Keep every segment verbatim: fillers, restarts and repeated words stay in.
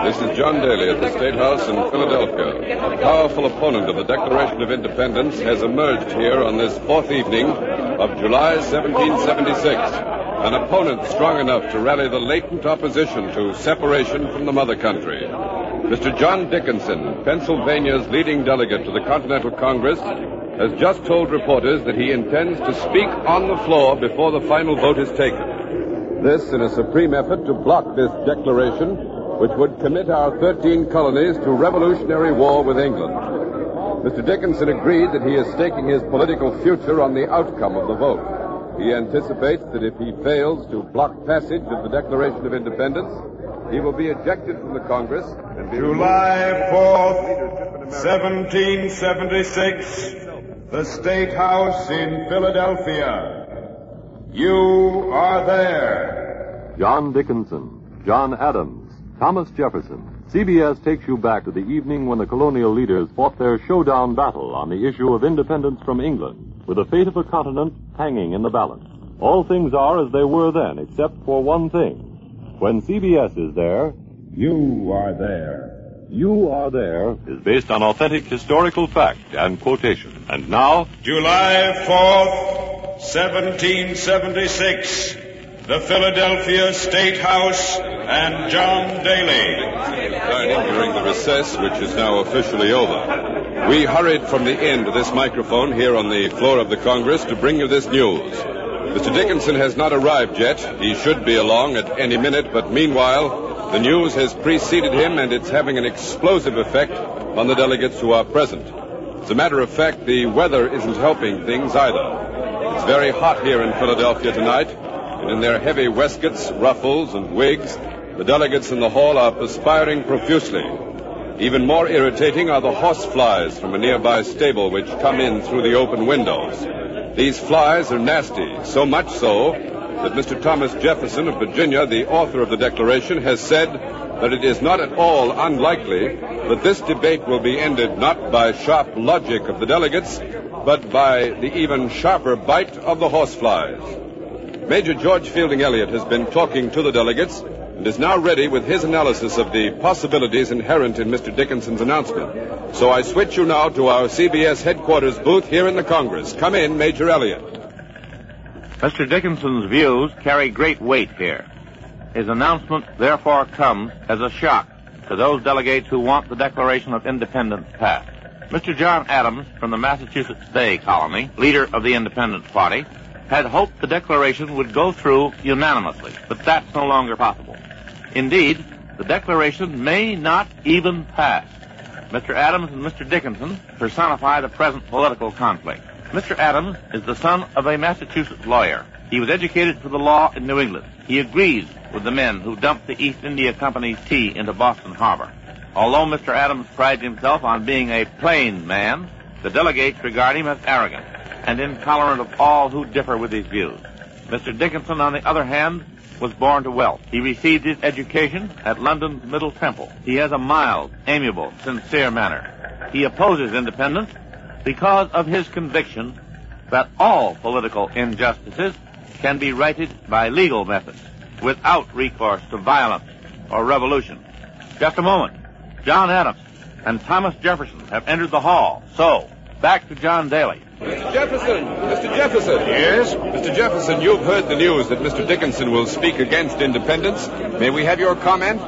This is John Daly at the State House in Philadelphia. A powerful opponent of the Declaration of Independence has emerged here on this fourth evening of July seventeen seventy-six. An opponent strong enough to rally the latent opposition to separation from the mother country. Mister John Dickinson, Pennsylvania's leading delegate to the Continental Congress, has just told reporters that he intends to speak on the floor before the final vote is taken. This in a supreme effort to block this declaration, which would commit our thirteen colonies to revolutionary war with England. Mister Dickinson agreed that he is staking his political future on the outcome of the vote. He anticipates that if he fails to block passage of the Declaration of Independence, he will be ejected from the Congress and be... July fourth, seventeen seventy-six, the State House in Philadelphia. You are there. John Dickinson, John Adams, Thomas Jefferson. C B S takes you back to the evening when the colonial leaders fought their showdown battle on the issue of independence from England, with the fate of a continent hanging in the balance. All things are as they were then, except for one thing. When C B S is there, you are there. You Are There is based on authentic historical fact and quotation. And now, July fourth, seventeen seventy-six, the Philadelphia State House and John Daly. Dining during the recess, which is now officially over. We hurried from the inn to this microphone here on the floor of the Congress to bring you this news. Mister Dickinson has not arrived yet. He should be along at any minute, but meanwhile, the news has preceded him, and it's having an explosive effect on the delegates who are present. As a matter of fact, the weather isn't helping things either. It's very hot here in Philadelphia tonight, and in their heavy waistcoats, ruffles, and wigs, the delegates in the hall are perspiring profusely. Even more irritating are the horse flies from a nearby stable which come in through the open windows. These flies are nasty, so much so that Mister Thomas Jefferson of Virginia, the author of the Declaration, has said that it is not at all unlikely that this debate will be ended not by sharp logic of the delegates, but by the even sharper bite of the horseflies. Major George Fielding Eliot has been talking to the delegates and is now ready with his analysis of the possibilities inherent in Mister Dickinson's announcement. So I switch you now to our C B S headquarters booth here in the Congress. Come in, Major Eliot. Mister Dickinson's views carry great weight here. His announcement therefore comes as a shock to those delegates who want the Declaration of Independence passed. Mister John Adams from the Massachusetts Bay Colony, leader of the Independence Party, had hoped the Declaration would go through unanimously, but that's no longer possible. Indeed, the Declaration may not even pass. Mister Adams and Mister Dickinson personify the present political conflict. Mister Adams is the son of a Massachusetts lawyer. He was educated for the law in New England. He agrees with the men who dumped the East India Company's tea into Boston Harbor. Although Mister Adams prides himself on being a plain man, the delegates regard him as arrogant and intolerant of all who differ with his views. Mister Dickinson, on the other hand, was born to wealth. He received his education at London's Middle Temple. He has a mild, amiable, sincere manner. He opposes independence because of his conviction that all political injustices can be righted by legal methods without recourse to violence or revolution. Just a moment. John Adams and Thomas Jefferson have entered the hall. So, back to John Daly. Mister Jefferson! Mister Jefferson! Yes? Mister Jefferson, you've heard the news that Mister Dickinson will speak against independence. May we have your comment?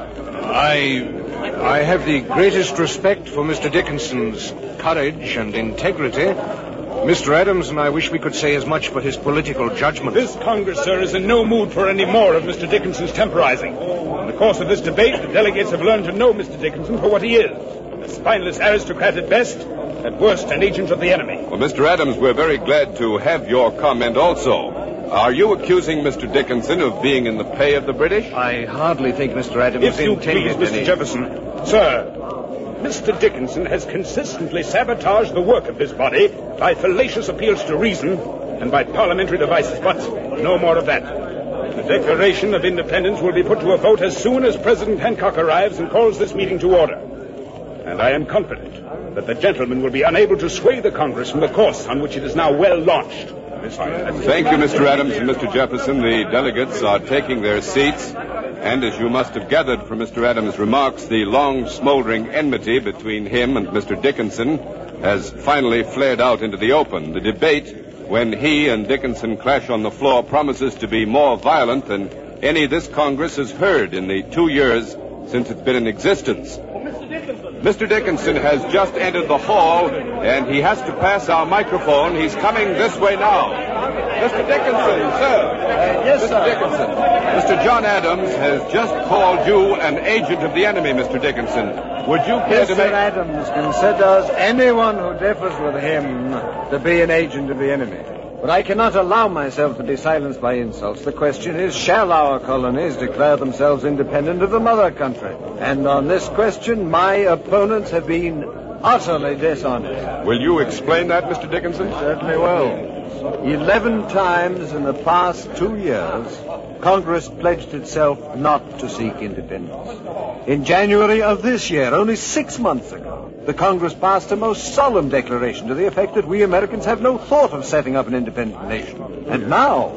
I... I have the greatest respect for Mister Dickinson's courage and integrity. Mister Adams and I wish we could say as much for his political judgment. This Congress, sir, is in no mood for any more of Mister Dickinson's temporizing. In the course of this debate, the delegates have learned to know Mister Dickinson for what he is. A spineless aristocrat at best, at worst an agent of the enemy. Well, Mister Adams, we're very glad to have your comment also. Are you accusing Mister Dickinson of being in the pay of the British? I hardly think Mister Adams If you intended please, Mister any... Jefferson. Sir, Mister Dickinson has consistently sabotaged the work of this body by fallacious appeals to reason and by parliamentary devices, but no more of that. The Declaration of Independence will be put to a vote as soon as President Hancock arrives and calls this meeting to order. And I am confident that the gentleman will be unable to sway the Congress from the course on which it is now well launched. Thank you, Mister Adams and Mister Jefferson. The delegates are taking their seats. And as you must have gathered from Mister Adams' remarks, the long smoldering enmity between him and Mister Dickinson has finally flared out into the open. The debate, when he and Dickinson clash on the floor, promises to be more violent than any this Congress has heard in the two years since it's been in existence. Mister Dickinson has just entered the hall, and he has to pass our microphone. He's coming this way now. Mister Dickinson, sir. Uh, yes, Mister sir. Dickinson. Mister John Adams has just called you an agent of the enemy, Mister Dickinson. Would you care to Mister make... Adams considers anyone who differs with him to be an agent of the enemy. But I cannot allow myself to be silenced by insults. The question is, shall our colonies declare themselves independent of the mother country? And on this question, my opponents have been utterly dishonest. Will you explain that, Mister Dickinson? Certainly will. Eleven times in the past two years, Congress pledged itself not to seek independence. In January of this year, only six months ago, the Congress passed a most solemn declaration to the effect that we Americans have no thought of setting up an independent nation. And now,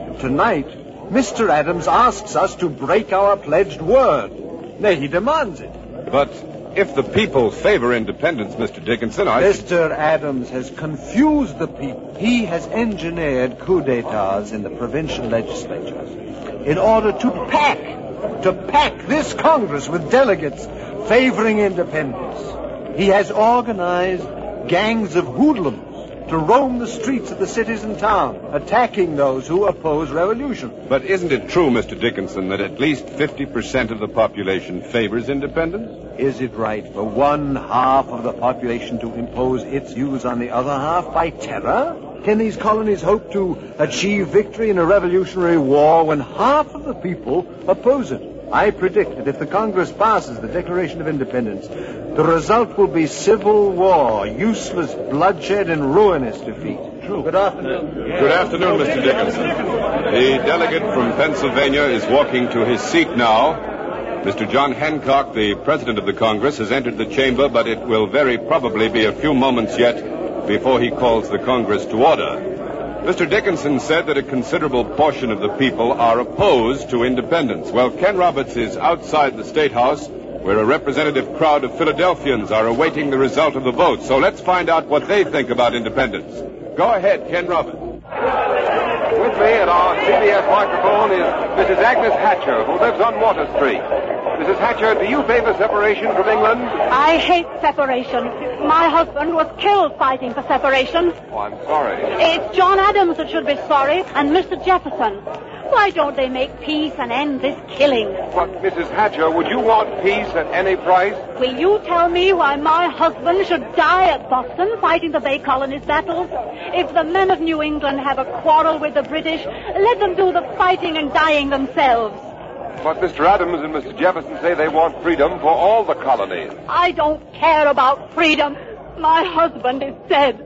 tonight, Mister Adams asks us to break our pledged word. Nay, he demands it. But if the people favor independence, Mister Dickinson, I... Mister Adams has confused the people. He has engineered coup d'etats in the provincial legislatures in order to pack, to pack this Congress with delegates favoring independence. He has organized gangs of hoodlums to roam the streets of the cities and towns, attacking those who oppose revolution. But isn't it true, Mister Dickinson, that at least fifty percent of the population favors independence? Is it right for one half of the population to impose its views on the other half by terror? Can these colonies hope to achieve victory in a revolutionary war when half of the people oppose it? I predict that if the Congress passes the Declaration of Independence, the result will be civil war, useless bloodshed, and ruinous defeat. True. Good afternoon. Good afternoon, Mister Dickinson. The delegate from Pennsylvania is walking to his seat now. Mister John Hancock, the president of the Congress, has entered the chamber, but it will very probably be a few moments yet before he calls the Congress to order. Mister Dickinson said that a considerable portion of the people are opposed to independence. Well, Ken Roberts is outside the State House, where a representative crowd of Philadelphians are awaiting the result of the vote. So let's find out what they think about independence. Go ahead, Ken Roberts. With me at our C B S microphone is Missus Agnes Hatcher, who lives on Water Street. Missus Hatcher, do you favor separation from England? I hate separation. My husband was killed fighting for separation. Oh, I'm sorry. It's John Adams that should be sorry, and Mister Jefferson. Why don't they make peace and end this killing? But, Missus Hatcher, would you want peace at any price? Will you tell me why my husband should die at Boston fighting the Bay Colonies battles? If the men of New England have a quarrel with the British, let them do the fighting and dying themselves. But Mister Adams and Mister Jefferson say they want freedom for all the colonies. I don't care about freedom. My husband is dead.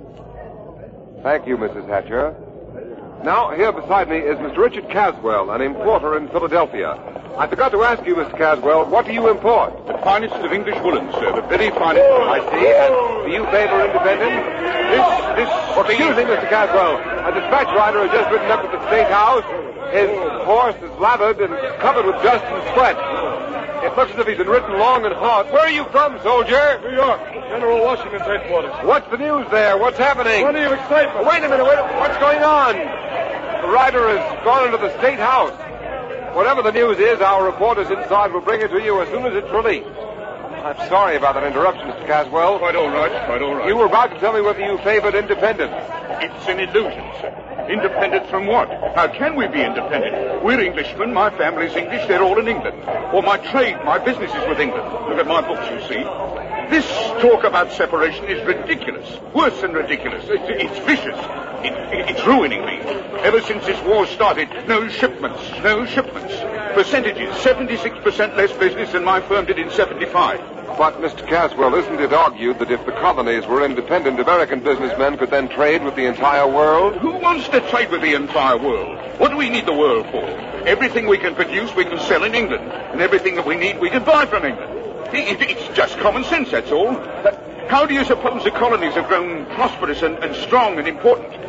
Thank you, Missus Hatcher. Now, here beside me is Mister Richard Caswell, an importer in Philadelphia. I forgot to ask you, Mister Caswell, what do you import? The finest of English woolens, sir. The very finest. I see. And do you favor independence? This, this... Well, excuse me, Mister Caswell. A dispatch rider has just ridden up to the State House. His horse is lathered and covered with dust and sweat. It looks as if he's been ridden long and hard. Where are you from, soldier? New York. General Washington's headquarters. What's the news there? What's happening? Plenty of excitement. Wait a minute. Wait a minute. What's going on? The rider has gone into the State House. Whatever the news is, our reporters inside will bring it to you as soon as it's released. I'm sorry about that interruption, Mister Caswell. Quite all right. Quite all right. You were about to tell me whether you favored independence. It's an illusion, sir. Independent from what? How can we be independent? We're Englishmen. My family's English. They're all in England. Or my trade, my business is with England. Look at my books, you see. This talk about separation is ridiculous. Worse than ridiculous. It's, it's vicious. It, it, it's ruining me. Ever since this war started, no shipments, no shipments. Percentages, seventy-six percent less business than my firm did in seventy-five. But, Mister Caswell, isn't it argued that if the colonies were independent, American businessmen could then trade with the entire world? Who wants to trade with the entire world? What do we need the world for? Everything we can produce, we can sell in England. And everything that we need, we can buy from England. It, it, it's just common sense, that's all. Uh, how do you suppose the colonies have grown prosperous and, and strong and important?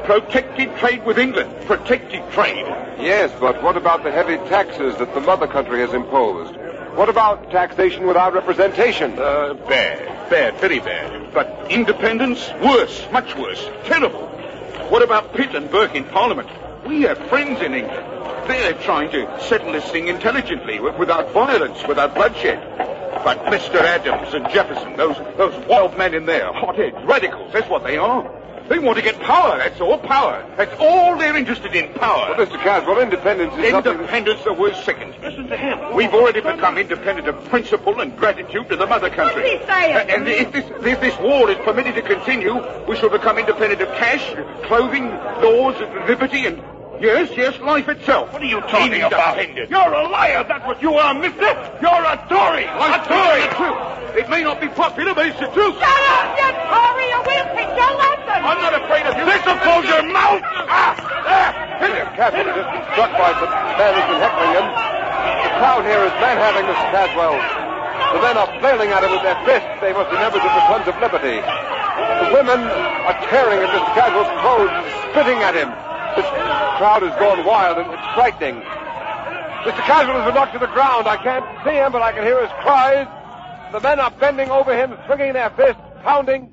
protected trade with England. Protected trade. Yes, but what about the heavy taxes that the mother country has imposed? What about taxation without representation? Uh, bad. Bad. Very bad. But independence? Worse. Much worse. Terrible. What about Pitt and Burke in Parliament? We have friends in England. They're trying to settle this thing intelligently, without violence, without bloodshed. But Mister Adams and Jefferson, those those wild men in there, hotheads, radicals, that's what they are. They want to get power, that's all, power. That's all they're interested in, power. Well, Mister Caswell, independence is Independence, the worst second. Listen to him. We've already become independent of principle and gratitude to the mother country. What did he say? Uh, and if this, if this war is permitted to continue, we shall become independent of cash, clothing, laws, liberty, and... Yes, yes, life itself. What are you talking about? You're a liar, that's what you are, mister. You're a Tory. A Tory, the truth. It may not be popular, but it's the truth. Shut up, you Tory, or we'll teach you a lesson. I'm not afraid of you. Discipline your mouth. Ah, there. Mister Caswell has just been struck by some man who's been heckling him. The crowd here is manhandling Mister Caswell. The men are flailing at him with their fists. They must be members of the Sons of Liberty. The women are tearing at Mister Caswell's clothes and spitting at him. This crowd has gone wild, and it's frightening. Mister Caswell has been knocked to the ground. I can't see him, but I can hear his cries. The men are bending over him, swinging their fists, pounding.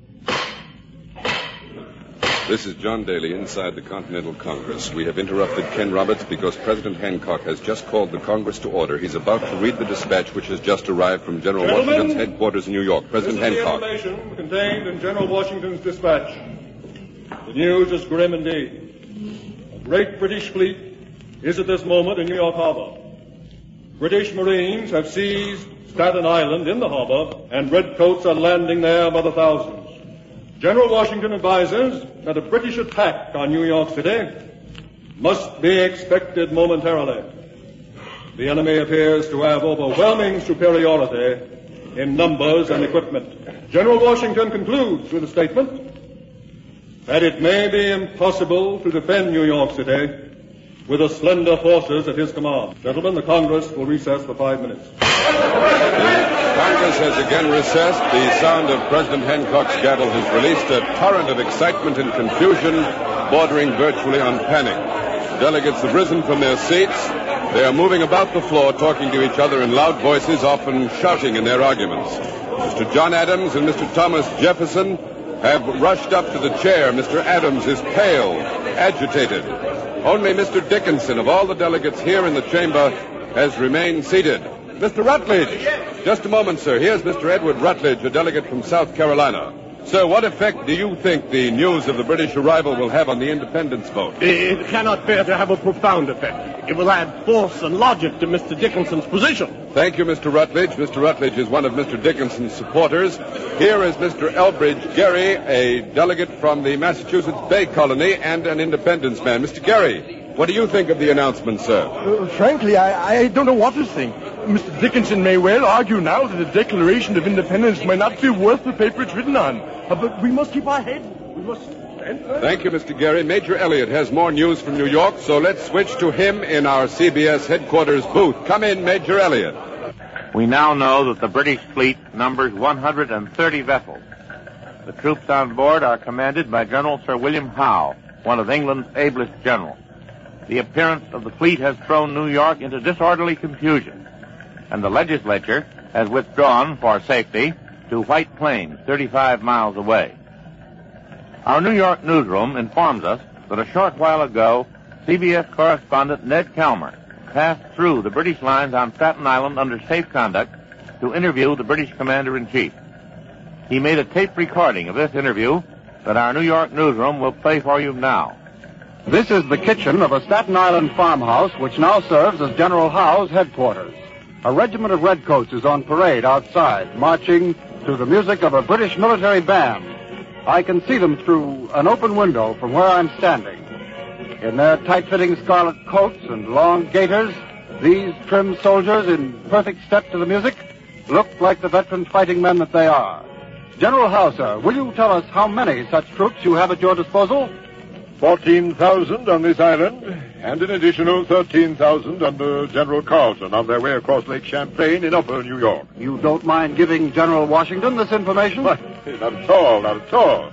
This is John Daly inside the Continental Congress. We have interrupted Ken Roberts because President Hancock has just called the Congress to order. He's about to read the dispatch which has just arrived from General Gentlemen, Washington's headquarters in New York. President this is Hancock. The information contained in General Washington's dispatch. The news is grim indeed. A great British fleet is at this moment in New York Harbor. British Marines have seized Staten Island in the harbor, and redcoats are landing there by the thousands. General Washington advises that a British attack on New York City must be expected momentarily. The enemy appears to have overwhelming superiority in numbers and equipment. General Washington concludes with a statement that it may be impossible to defend New York City with the slender forces at his command. Gentlemen, the Congress will recess for five minutes. Congress has again recessed. The sound of President Hancock's gavel has released a torrent of excitement and confusion bordering virtually on panic. Delegates have risen from their seats. They are moving about the floor, talking to each other in loud voices, often shouting in their arguments. Mister John Adams and Mister Thomas Jefferson have rushed up to the chair. Mister Adams is pale, agitated. Only Mister Dickinson, of all the delegates here in the chamber, has remained seated. Mister Rutledge. Just a moment, sir. Here's Mister Edward Rutledge, a delegate from South Carolina. Sir, what effect do you think the news of the British arrival will have on the independence vote? It cannot fail to have a profound effect. It will add force and logic to Mister Dickinson's position. Thank you, Mister Rutledge. Mister Rutledge is one of Mister Dickinson's supporters. Here is Mister Elbridge Gerry, a delegate from the Massachusetts Bay Colony and an independence man. Mister Gerry, what do you think of the announcement, sir? Uh, frankly, I, I don't know what to think. Mister Dickinson may well argue now that the Declaration of Independence may not be worth the paper it's written on. Uh, but we must keep our head. We must stand firm. Thank you, Mister Gerry. Major Elliott has more news from New York, so let's switch to him in our C B S headquarters booth. Come in, Major Elliott. We now know that the British fleet numbers one hundred thirty vessels. The troops on board are commanded by General Sir William Howe, one of England's ablest generals. The appearance of the fleet has thrown New York into disorderly confusion, and the legislature has withdrawn for safety to White Plains, thirty-five miles away. Our New York newsroom informs us that a short while ago, C B S correspondent Ned Kelmer passed through the British lines on Staten Island under safe conduct to interview the British commander-in-chief. He made a tape recording of this interview that our New York newsroom will play for you now. This is the kitchen of a Staten Island farmhouse which now serves as General Howe's headquarters. A regiment of redcoats is on parade outside, marching to the music of a British military band. I can see them through an open window from where I'm standing. In their tight-fitting scarlet coats and long gaiters, these trim soldiers in perfect step to the music look like the veteran fighting men that they are. General Howe, sir, will you tell us how many such troops you have at your disposal? fourteen thousand on this island, and an additional thirteen thousand under General Carleton on their way across Lake Champlain in upper New York. You don't mind giving General Washington this information? What? Not at all, not at all.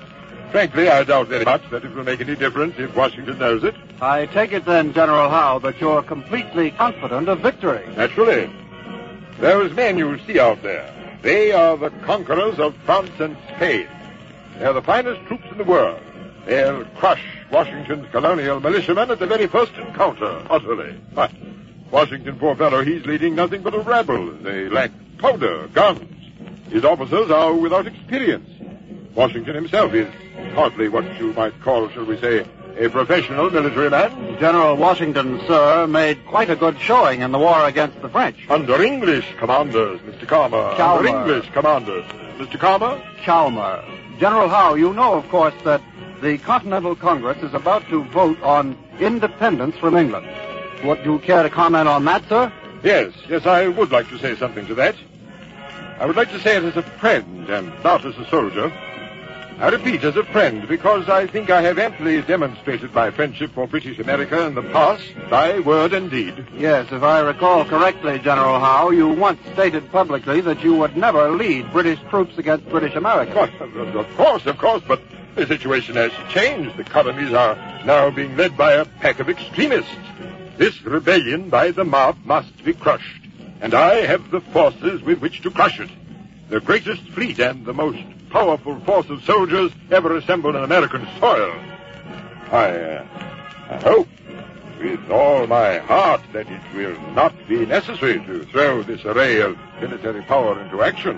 Frankly, I doubt very much that it will make any difference if Washington knows it. I take it then, General Howe, that you're completely confident of victory. Naturally. Those men you see out there, they are the conquerors of France and Spain. They are the finest troops in the world. They'll crush Washington's colonial militiamen at the very first encounter, utterly. But Washington, poor fellow, he's leading nothing but a rabble. They lack powder, guns. His officers are without experience. Washington himself is hardly what you might call, shall we say, a professional military man. General Washington, sir, made quite a good showing in the war against the French. Under English commanders, Mister Calmer. Chalmer. Under English commanders. Mister Calmer? Chalmer. General Howe, you know, of course, that the Continental Congress is about to vote on independence from England. Would you care to comment on that, sir? Yes, yes, I would like to say something to that. I would like to say it as a friend and not as a soldier. I repeat, as a friend, because I think I have amply demonstrated my friendship for British America in the past, by word and deed. Yes, if I recall correctly, General Howe, you once stated publicly that you would never lead British troops against British America. Well, of course, of course, but the situation has changed. The colonies are now being led by a pack of extremists. This rebellion by the mob must be crushed, and I have the forces with which to crush it. The greatest fleet and the most powerful force of soldiers ever assembled on American soil. I, uh, I hope with all my heart that it will not be necessary to throw this array of military power into action.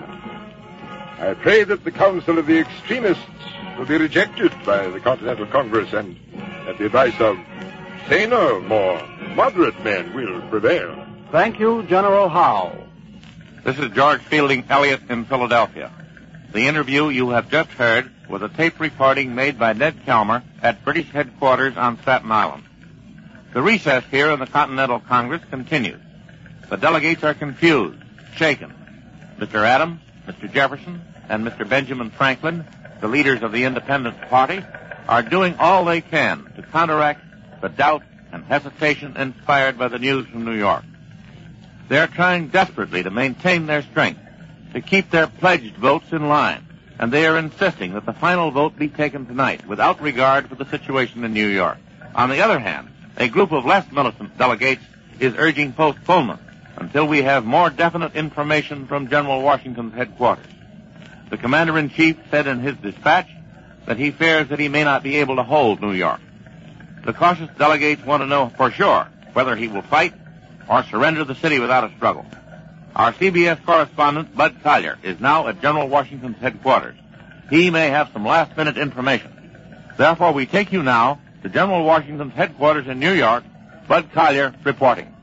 I pray that the counsel of the extremists will be rejected by the Continental Congress and that the advice of saner, more moderate men will prevail. Thank you, General Howe. This is George Fielding Elliott in Philadelphia. The interview you have just heard was a tape recording made by Ned Chalmer at British headquarters on Staten Island. The recess here in the Continental Congress continues. The delegates are confused, shaken. Mister Adams, Mister Jefferson, and Mister Benjamin Franklin, the leaders of the Independent Party, are doing all they can to counteract the doubt and hesitation inspired by the news from New York. They are trying desperately to maintain their strength, to keep their pledged votes in line, and they are insisting that the final vote be taken tonight without regard for the situation in New York. On the other hand, a group of less militant delegates is urging postponement until we have more definite information from General Washington's headquarters. The Commander-in-Chief said in his dispatch that he fears that he may not be able to hold New York. The cautious delegates want to know for sure whether he will fight or surrender the city without a struggle. Our C B S correspondent, Bud Collier, is now at General Washington's headquarters. He may have some last-minute information. Therefore, we take you now to General Washington's headquarters in New York. Bud Collier reporting.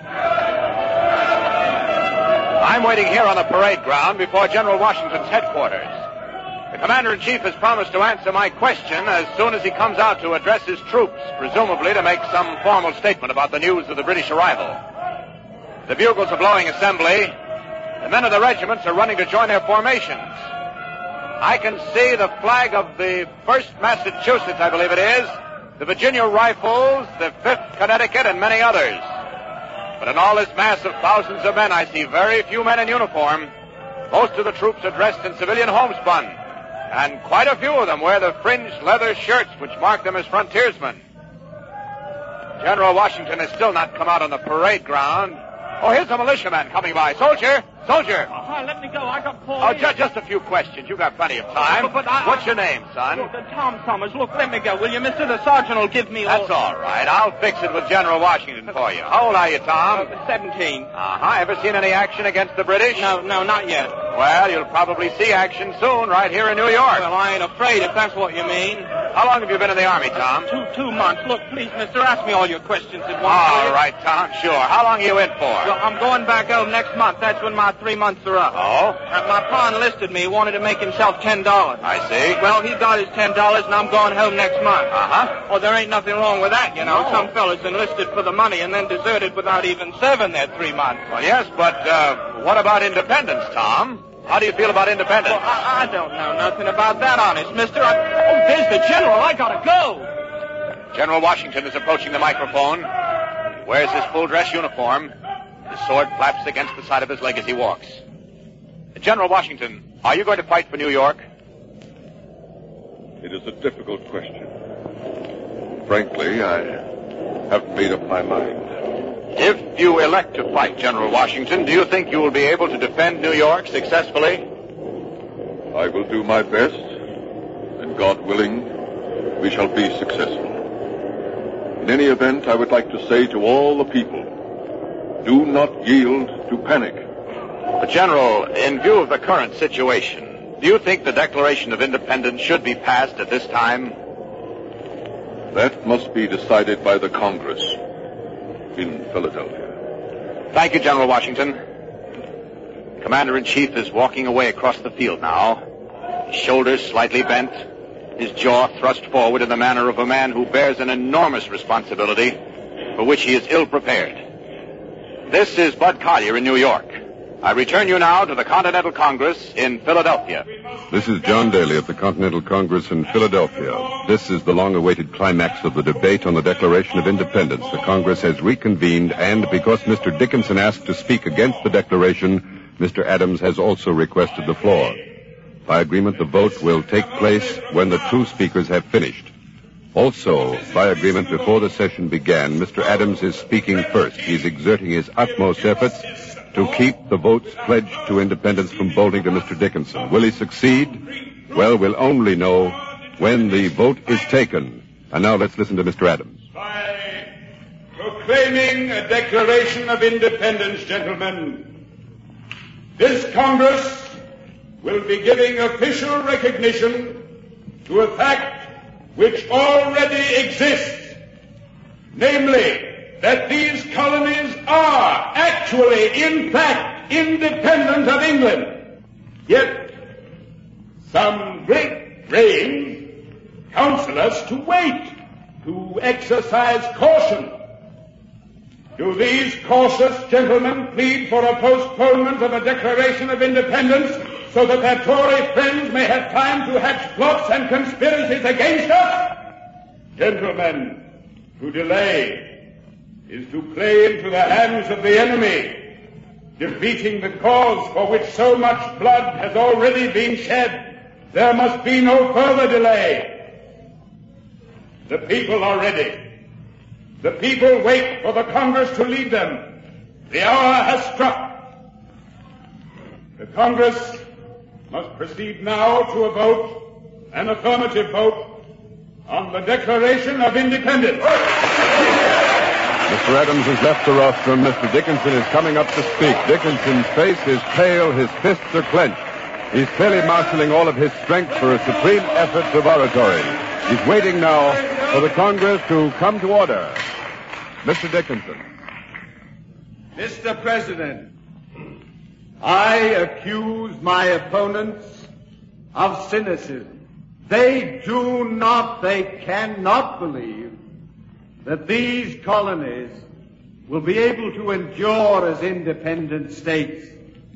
I'm waiting here on the parade ground before General Washington's headquarters. The Commander-in-Chief has promised to answer my question as soon as he comes out to address his troops, presumably to make some formal statement about the news of the British arrival. The bugles are blowing assembly. The men of the regiments are running to join their formations. I can see the flag of the first Massachusetts, I believe it is, the Virginia Rifles, the fifth Connecticut, and many others. But in all this mass of thousands of men, I see very few men in uniform. Most of the troops are dressed in civilian homespun, and quite a few of them wear the fringed leather shirts which mark them as frontiersmen. General Washington has still not come out on the parade ground. Oh, here's a militiaman coming by. Soldier! Soldier! Uh, let me go. I got pulled. Oh, just, just a few questions. You've got plenty of time. But, but I, What's I, your name, son? Look, uh, Tom Summers. Look, let me go, will you, mister? The sergeant will give me That's all right. I'll fix it with General Washington for you. How old are you, Tom? Uh, Seventeen. Uh-huh. Ever seen any action against the British? No, no, not yet. Well, you'll probably see action soon right here in New York. Well, I ain't afraid if that's what you mean. How long have you been in the Army, Tom? Two, two months. Look, please, mister, ask me all your questions at once. All right, Tom, sure. How long are you in for? Well, I'm going back home next month. That's when my three months are up. Oh? Uh, my pa enlisted me. He wanted to make himself ten dollars. I see. Well, he got his ten dollars, and I'm going home next month. Uh-huh. Well, there ain't nothing wrong with that, you know. No. Some fellas enlisted for the money and then deserted without even serving their three months. Well, yes, but uh, what about independence, Tom? How do you feel about independence? Well, I, I don't know nothing about that, honest, mister. I, oh, there's the general. I gotta go. General Washington is approaching the microphone. He wears his full dress uniform. His sword flaps against the side of his leg as he walks. General Washington, are you going to fight for New York? It is a difficult question. Frankly, I haven't made up my mind. If you elect to fight, General Washington, do you think you will be able to defend New York successfully? I will do my best, and God willing, we shall be successful. In any event, I would like to say to all the people, do not yield to panic. But, General, in view of the current situation, do you think the Declaration of Independence should be passed at this time? That must be decided by the Congress in Philadelphia. Thank you, General Washington. Commander-in-Chief is walking away across the field now, his shoulders slightly bent, his jaw thrust forward in the manner of a man who bears an enormous responsibility for which he is ill-prepared. This is Bud Collier in New York. I return you now to the Continental Congress in Philadelphia. This is John Daly of the Continental Congress in Philadelphia. This is the long-awaited climax of the debate on the Declaration of Independence. The Congress has reconvened, and because Mister Dickinson asked to speak against the Declaration, Mister Adams has also requested the floor. By agreement, the vote will take place when the two speakers have finished. Also, by agreement, before the session began, Mister Adams is speaking first. He's exerting his utmost efforts to keep the votes pledged to independence from bolting to Mister Dickinson. Will he succeed? Well, we'll only know when the vote is taken. And now let's listen to Mister Adams. By proclaiming a Declaration of Independence, gentlemen, this Congress will be giving official recognition to a fact which already exists, namely that these colonies are actually, in fact, independent of England. Yet, some great brains counsel us to wait, to exercise caution. Do these cautious gentlemen plead for a postponement of a Declaration of Independence so that their Tory friends may have time to hatch plots and conspiracies against us? Gentlemen, to delay is to play into the hands of the enemy, defeating the cause for which so much blood has already been shed. There must be no further delay. The people are ready. The people wait for the Congress to lead them. The hour has struck. The Congress must proceed now to a vote, an affirmative vote, on the Declaration of Independence. Mister Adams has left the rostrum. Mister Dickinson is coming up to speak. Dickinson's face is pale. His fists are clenched. He's clearly marshaling all of his strength for a supreme effort of oratory. He's waiting now for the Congress to come to order. Mister Dickinson. Mister President, I accuse my opponents of cynicism. They do not, they cannot believe that these colonies will be able to endure as independent states.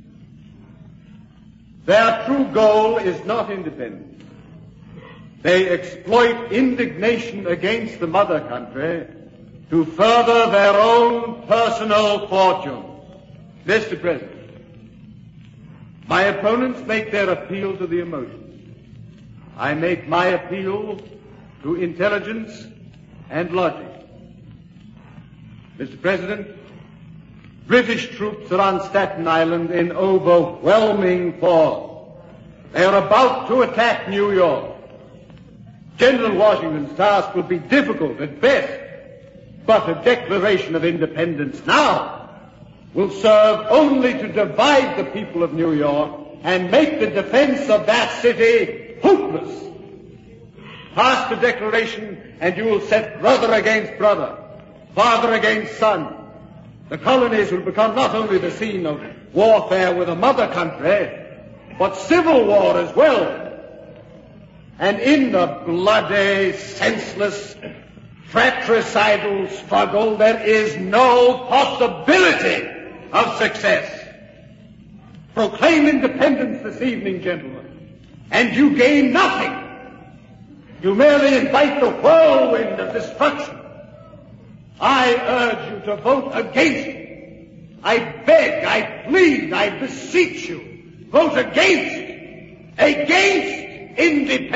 Their true goal is not independence. They exploit indignation against the mother country to further their own personal fortune. Mister President, my opponents make their appeal to the emotions. I make my appeal to intelligence and logic. Mister President, British troops are on Staten Island in overwhelming force. They are about to attack New York. General Washington's task will be difficult at best, but a Declaration of Independence now will serve only to divide the people of New York and make the defense of that city hopeless. Pass the Declaration and you will set brother against brother, father against son. The colonies will become not only the scene of warfare with a mother country, but civil war as well. And in the bloody, senseless, fratricidal struggle, there is no possibility of success. Proclaim independence this evening, gentlemen, and you gain nothing. You merely invite the whirlwind of destruction. I urge you to vote against it. I beg, I plead, I beseech you, vote against, against independence.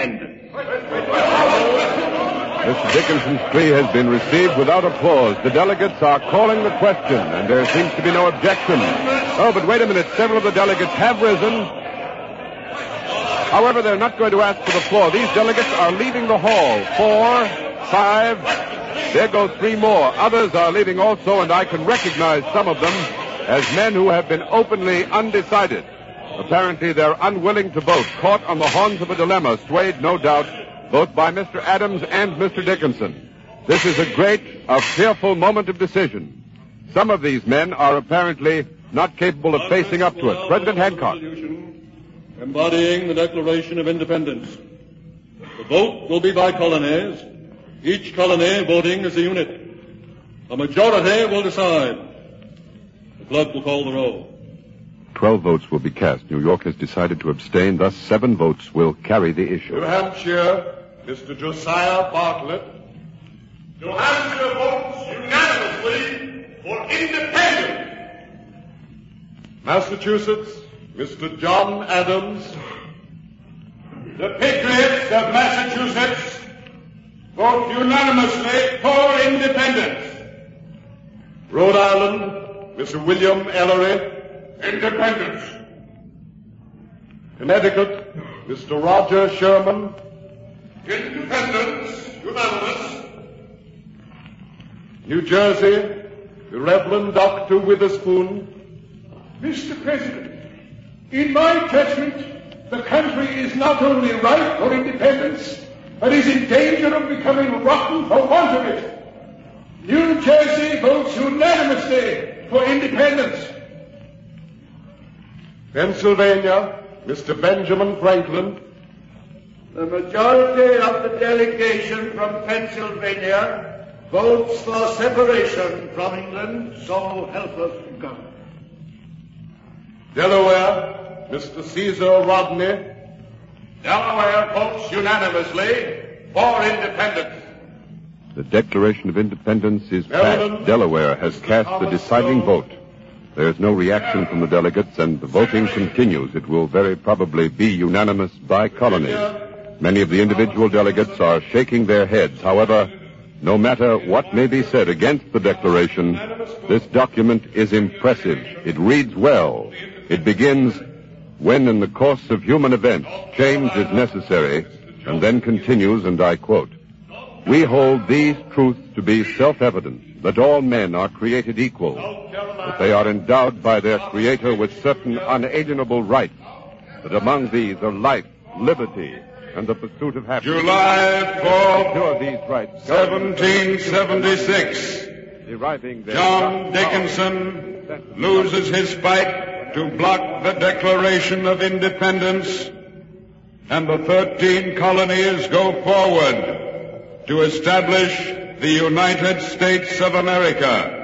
Mister Dickinson's plea has been received without applause. The delegates are calling the question, and there seems to be no objection. Oh, but wait a minute. Several of the delegates have risen. However, they're not going to ask for the floor. These delegates are leaving the hall. Four, five, there go three more. Others are leaving also, and I can recognize some of them as men who have been openly undecided. Apparently, they're unwilling to vote, caught on the horns of a dilemma, swayed, no doubt, both by Mister Adams and Mister Dickinson. This is a great, a fearful moment of decision. Some of these men are apparently not capable of facing up to it. President Hancock. Embodying the Declaration of Independence. The vote will be by colonies, each colony voting as a unit. A majority will decide. The clerk will call the roll. Twelve votes will be cast. New York has decided to abstain. Thus, seven votes will carry the issue. New Hampshire, Mister Josiah Bartlett. New Hampshire votes unanimously for independence. Massachusetts, Mister John Adams. The Patriots of Massachusetts vote unanimously for independence. Rhode Island, Mister William Ellery. Independence. Connecticut, Mister Roger Sherman. Independence, unanimous. New Jersey, the Reverend Doctor Witherspoon. Mister President, in my judgment, the country is not only ripe for independence, but is in danger of becoming rotten for want of it. New Jersey votes unanimously for independence. Pennsylvania, Mister Benjamin Franklin. The majority of the delegation from Pennsylvania votes for separation from England, so help us God. Delaware, Mister Caesar Rodney. Delaware votes unanimously for independence. The Declaration of Independence is passed. Delaware has cast the deciding vote. There is no reaction from the delegates, and the voting continues. It will very probably be unanimous by colonies. Many of the individual delegates are shaking their heads. However, no matter what may be said against the Declaration, this document is impressive. It reads well. It begins, when in the course of human events change is necessary, and then continues, and I quote, we hold these truths to be self-evident, that all men are created equal, that they are endowed by their Creator with certain unalienable rights, that among these are life, liberty, and the pursuit of happiness. July fourth, these rights, seventeen seventy-six. John Dickinson loses his fight to block the Declaration of Independence, and the thirteen colonies go forward to establish the United States of America.